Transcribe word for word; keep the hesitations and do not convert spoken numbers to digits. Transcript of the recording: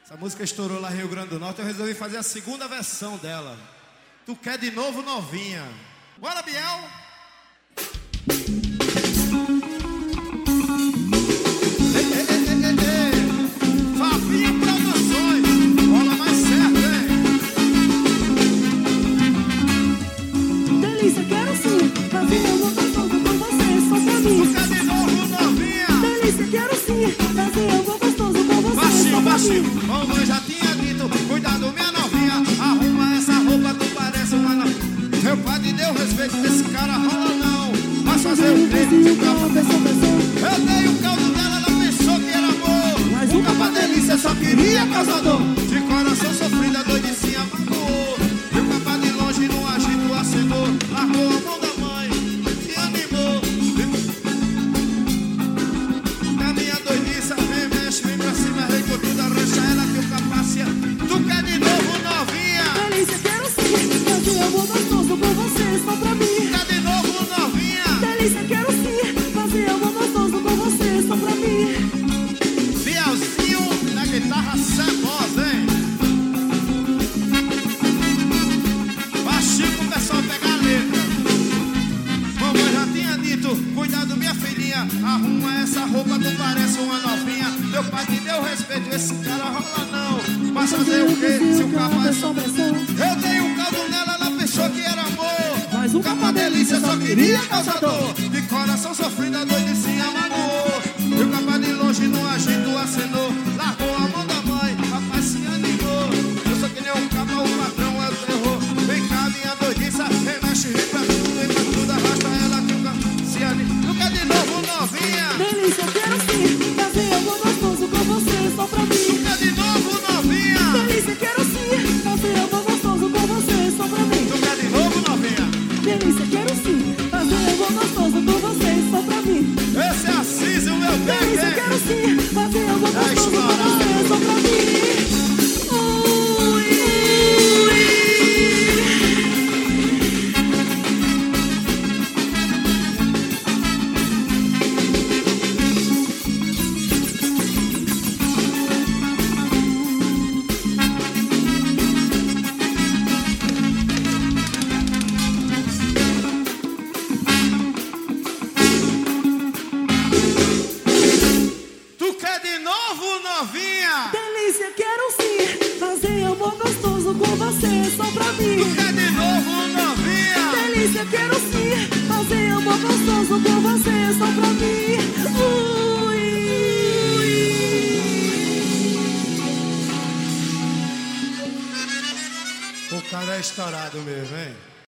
Essa música estourou lá em Rio Grande do Norte. Eu resolvi fazer a segunda versão dela. Tu quer de novo, novinha? Bora, Biel! Ei, ei, ei, ei, ei, ei. Fabinho Produções. Bola mais certo, hein? Delícia, quero sim fazer uma gostosa com você, só pra mim. Tu quer de novo, novinha? Delícia, quero sim fazer uma gostosa com você, Baixinho, só pra baixinho. mim. Mamãe já tinha dito, cuidado, minha novinha. Arruma essa roupa, tu parece uma novinha. Meu pai te deu respeito, esse cara rola não. Mas fazer o quê? Se o capa... Eu dei o caldo dela, ela pensou que era amor. Mas o capa delícia só queria causador. De coração sofrido, a doidicinha magoou. E o capa de longe no agito acenou. Largou a mão da mãe e animou. A minha doidiça vem, mexe, vem pra cima, recortuda, arrancha ela que o capacia. Tu quer de novo, novinha? Delícia, quero sim fazer amor gostoso com você, só pra mim. Tu quer de novo, novinha? Delícia, quero sim fazer amor gostoso com você, só pra mim. Bielzinho na guitarra cebosa, hein? Baixinho pro pessoal pegar a letra. Mamãe já tinha dito, cuidado minha filhinha. Arruma essa roupa, tu parece uma novinha. Meu pai te deu respeito, esse cara rola não. Mas fazer o quê? Se o capa é só pressão. Eu dei um caldo nela, ela pensou que era amor. Mas o Capa delícia só queria causador. De coração sofrido, a doidicinha magoou. E o capa de longe no agito acenou. Largou a mão da mãe, papai se animou. Eu sou que nem um capa, o patrão é o terror. Vem cá, minha doidiça, remexe, vem pra tudo, vem pra tudo, arrasta ela que o capa se anima. Tu quer de novo, novinha? Delícia, quero sim fazer amor gostoso com você, só pra mim. Tu quer de novo, novinha? Delícia, quero sim fazer amor gostoso com você, só pra mim. Tu quer de novo, novinha? Delícia, quero sim fazer amor gostoso com você, só pra mim. Esse é Assis, o meu bem, Delícia, hein? quero sim fazer amor Tá gostoso com estourado. você, só pra mim. Ui. Tu quer de novo, novinha? Delícia, quero sim fazer amor gostoso com você, só pra mim. Tu quer de novo, novinha? Delícia, quero sim fazer amor gostoso com você, só pra mim. Ui. O cara é estourado mesmo, hein?